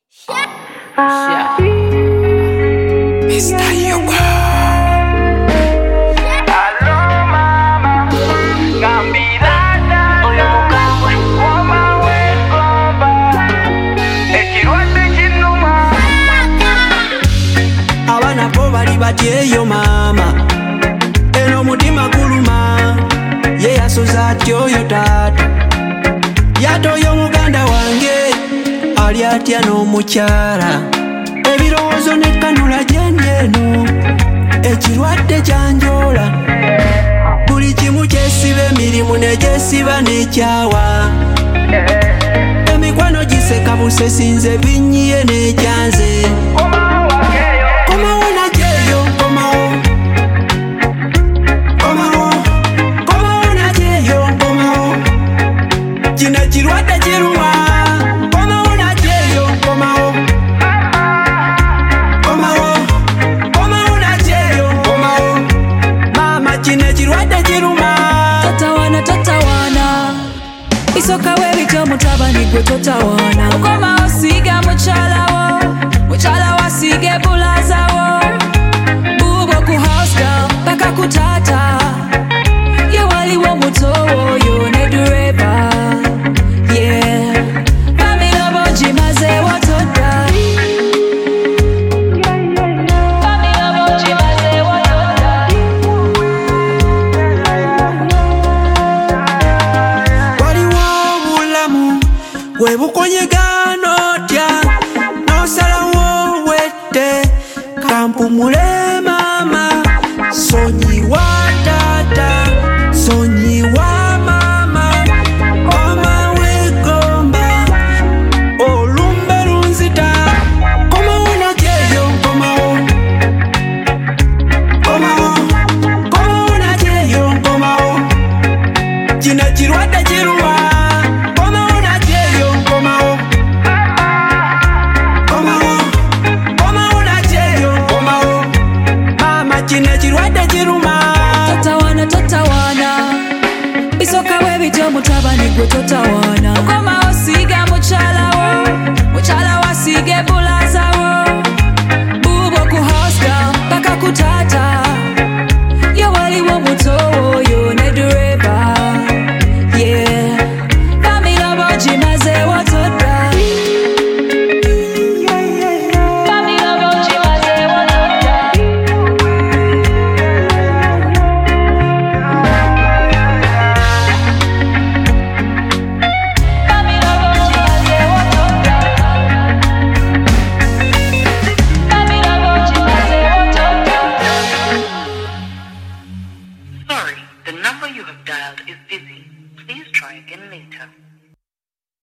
Yeah. Mr. Yuba. Hello, mama. Gambirana. Oyo mukawe. Wama wekomba. Ekirwadde kinuma. Abana bo bali batyeyo mama. Eno mutima guluma. Ye yasoza atyoyo tata. Yatoyo muganda wange. Ali atya n'omukyala. Ebirowoozo n'ekkanula gyenjeno. Ekirwadde kyanjoola. Buli kimu kyesiba emirimu ne gyesiba n'ekyawa. Emikwano giseka busesi nze binnyiye n'ekyanze. Komawo nagyeyo, komawo. Komawo, komawo nagyeyo, komawo. Kino ekirwadde kiruma. Komawo nagyeyo, komawo. Komawo, komawo nagyeyo, komawo. Mama kino ekirwadde kiruma. Totawana isoka webityo mutabani gwe totawana ukoma osiga muchala wasige bulazawo bubo ku house girl paka kutata ye waliwo mutowo yo ne driver yeah family boji maze watoda family boji maze watoda Waliwo obulamu bwebukonyegana otya n'osalawo wette kampumule mama sonyiwa tata sonyiwa mama koma wegomba olumbe lunzita komawo nagyeyo komawo komawo komawo nagyeyo komawo kino ekirwadde kiruma komawo nagyeyo komawo komawo komawo nagyeyo komawo mama kino ekirwadde kiruma totawana isoka webityo mutabani gwe totawana ukoma osiga muchala wasige bulazawo bubo ku house girl paka kutata ye waliwo mutowo yo ne driver yeah family boji maze watoda family boji maze watoda Sorry, the number you have dialed is busy. Please try again later.